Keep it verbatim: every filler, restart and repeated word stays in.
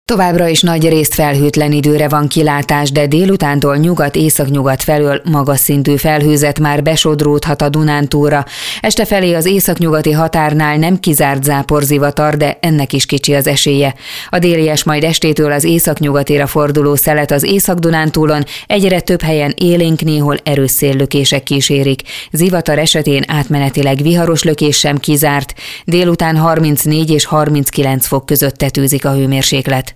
Továbbra is nagy részt felhőtlen időre van kilátás, de délutántól nyugat-északnyugat felől magas szintű felhőzet már besodródhat a Dunántúlra. Este felé az északnyugati határnál nem kizárt záporzivatar, de ennek is kicsi az esélye. A délies majd estétől az északnyugatira forduló szelet az Észak-Dunántúlon egyre több helyen élénk, néhol erős széllökések kísérik. Zivatar esetén átmenetileg viharos lökés sem kizárt. Délután harmincnégy és harminckilenc fok között tetőzik a hőmérséklet.